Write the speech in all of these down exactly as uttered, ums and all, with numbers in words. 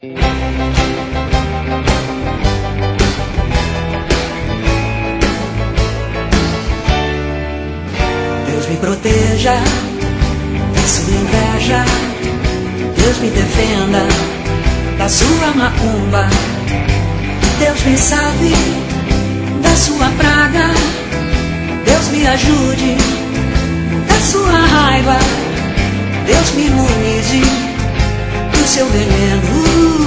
Deus me proteja da sua inveja, Deus me defenda da sua macumba, Deus me salve da sua praga, Deus me ajude da sua raiva, Deus me imunize do seu veneno,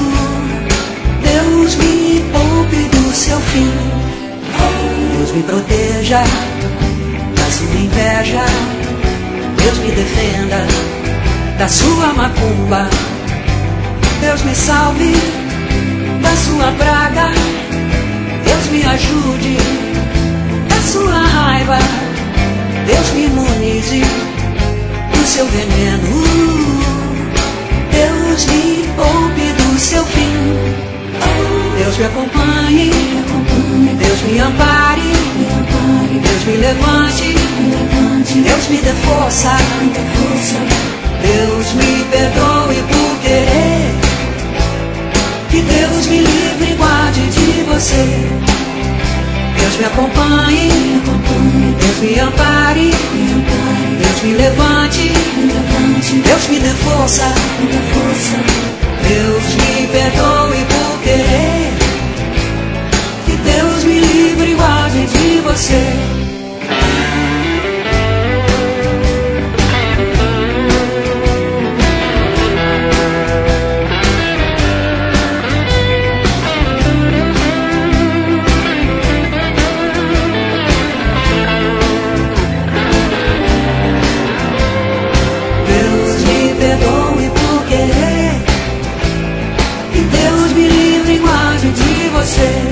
Deus me poupe do seu fim. Deus me proteja da sua inveja, Deus me defenda da sua macumba, Deus me salve da sua praga, Deus me ajude da sua raiva, Deus me imunize do seu veneno, Deus me poupe do seu fim. Deus me acompanhe, Deus me ampare, Deus me levante, Deus me dê força, Deus me perdoe por querer, que Deus me livre e guarde de você. Deus me acompanhe, Deus me ampare, Deus me levante, Deus me dê força, Deus me perdoe por querer, que Deus me livre e guarde de você. Você